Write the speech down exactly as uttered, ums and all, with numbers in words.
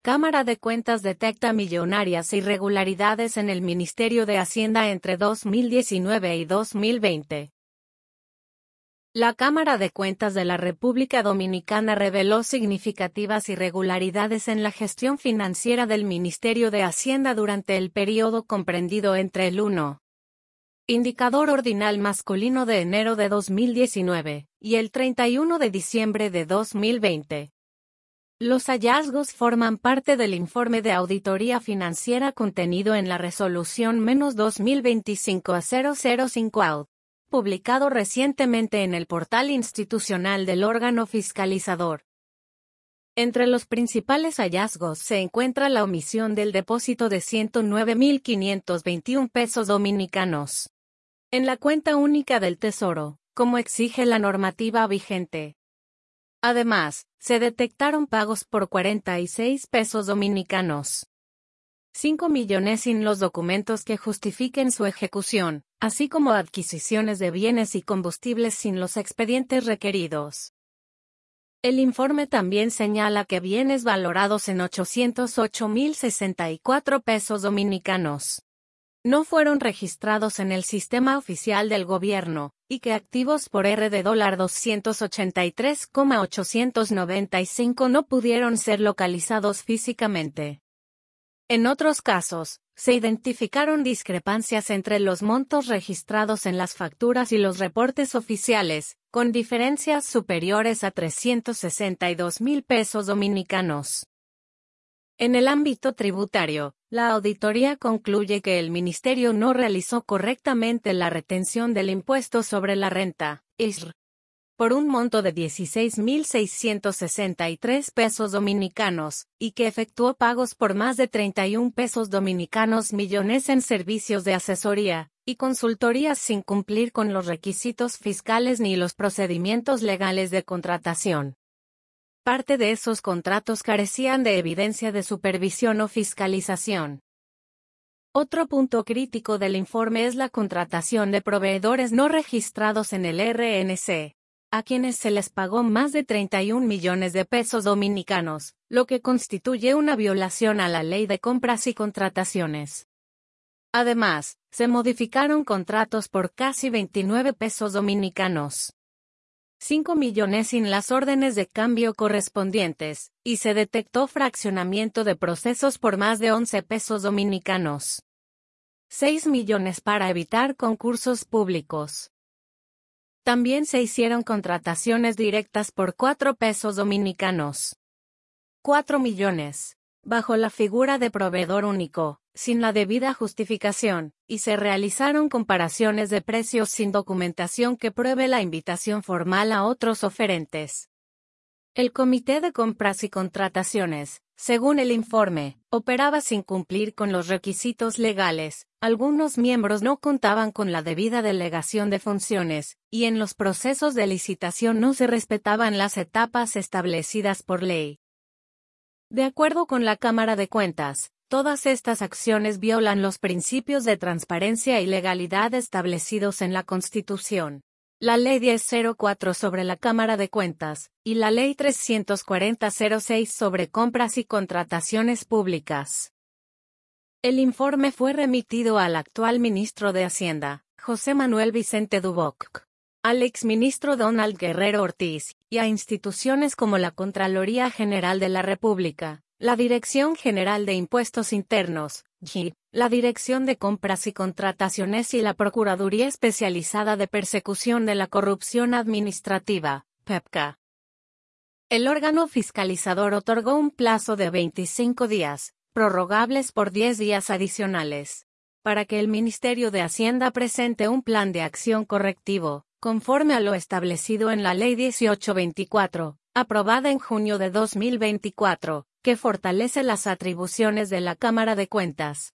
Cámara de Cuentas detecta millonarias irregularidades en el Ministerio de Hacienda entre dos mil diecinueve y dos mil veinte. La Cámara de Cuentas de la República Dominicana reveló significativas irregularidades en la gestión financiera del Ministerio de Hacienda durante el periodo comprendido entre el uno. Indicador ordinal masculino de enero de dos mil diecinueve y el treinta y uno de diciembre de dos mil veinte. Los hallazgos forman parte del informe de auditoría financiera contenido en la Resolución dos mil veinticinco a cero cero cinco A U D, publicado recientemente en el portal institucional del órgano fiscalizador. Entre los principales hallazgos se encuentra la omisión del depósito de ciento nueve mil quinientos veintiún pesos dominicanos en la cuenta única del Tesoro, como exige la normativa vigente. Además, se detectaron pagos por cuarenta y seis pesos dominicanos. cinco millones sin los documentos que justifiquen su ejecución, así como adquisiciones de bienes y combustibles sin los expedientes requeridos. El informe también señala que bienes valorados en ochocientos ocho mil sesenta y cuatro pesos dominicanos no fueron registrados en el sistema oficial del gobierno, y que activos por R de doscientos ochenta y tres mil ochocientos noventa y cinco no pudieron ser localizados físicamente. En otros casos, se identificaron discrepancias entre los montos registrados en las facturas y los reportes oficiales, con diferencias superiores a trescientos sesenta y dos mil pesos dominicanos. En el ámbito tributario, la auditoría concluye que el Ministerio no realizó correctamente la retención del impuesto sobre la renta, I S R, por un monto de dieciséis mil seiscientos sesenta y tres pesos dominicanos, y que efectuó pagos por más de treinta y un pesos dominicanos millones en servicios de asesoría y consultorías sin cumplir con los requisitos fiscales ni los procedimientos legales de contratación. Parte de esos contratos carecían de evidencia de supervisión o fiscalización. Otro punto crítico del informe es la contratación de proveedores no registrados en el R N C, a quienes se les pagó más de treinta y un millones de pesos dominicanos, lo que constituye una violación a la Ley de Compras y Contrataciones. Además, se modificaron contratos por casi veintinueve pesos dominicanos. cinco millones sin las órdenes de cambio correspondientes, y se detectó fraccionamiento de procesos por más de once pesos dominicanos. seis millones para evitar concursos públicos. También se hicieron contrataciones directas por cuatro pesos dominicanos. cuatro millones, bajo la figura de proveedor único, sin la debida justificación, y se realizaron comparaciones de precios sin documentación que pruebe la invitación formal a otros oferentes. El Comité de Compras y Contrataciones, según el informe, operaba sin cumplir con los requisitos legales, algunos miembros no contaban con la debida delegación de funciones, y en los procesos de licitación no se respetaban las etapas establecidas por ley. De acuerdo con la Cámara de Cuentas, todas estas acciones violan los principios de transparencia y legalidad establecidos en la Constitución, la Ley diez cero cuatro sobre la Cámara de Cuentas, y la Ley trescientos cuarenta cero seis sobre compras y contrataciones públicas. El informe fue remitido al actual ministro de Hacienda, José Manuel Vicente Duboc, al exministro Donald Guerrero Ortiz, y a instituciones como la Contraloría General de la República, la Dirección General de Impuestos Internos, G I P, la Dirección de Compras y Contrataciones y la Procuraduría Especializada de Persecución de la Corrupción Administrativa, P E P C A. El órgano fiscalizador otorgó un plazo de veinticinco días, prorrogables por diez días adicionales, para que el Ministerio de Hacienda presente un plan de acción correctivo, conforme a lo establecido en la Ley dieciocho veinticuatro, aprobada en junio de dos mil veinticuatro, que fortalece las atribuciones de la Cámara de Cuentas,